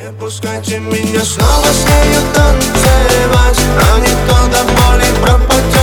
Не пускайте меня снова с нею танцевать, а не то до боли пропадет.